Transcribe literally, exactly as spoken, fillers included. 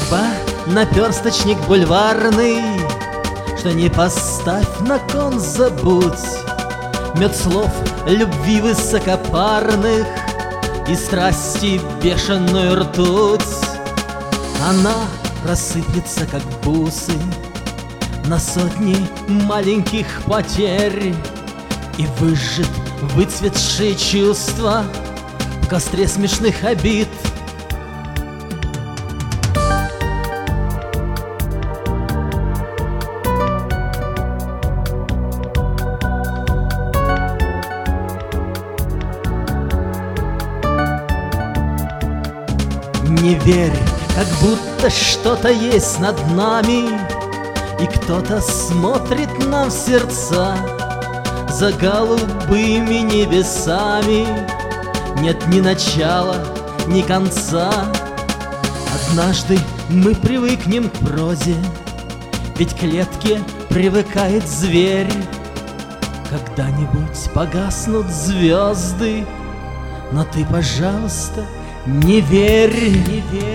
Судьба — наперсточник бульварный, что не поставь на кон, забудь. Мед слов любви высокопарных и страсти бешеную ртуть. Она рассыплется, как бусы, на сотни маленьких потерь и выжжет выцветшие чувства в костре смешных обид. Не верь, как будто что-то есть над нами, и кто-то смотрит нам в сердца. За голубыми небесами нет ни начала, ни конца. Однажды мы привыкнем к прозе, ведь к клетке привыкает зверь. Когда-нибудь погаснут звезды, но ты, пожалуйста, не верь, не верь.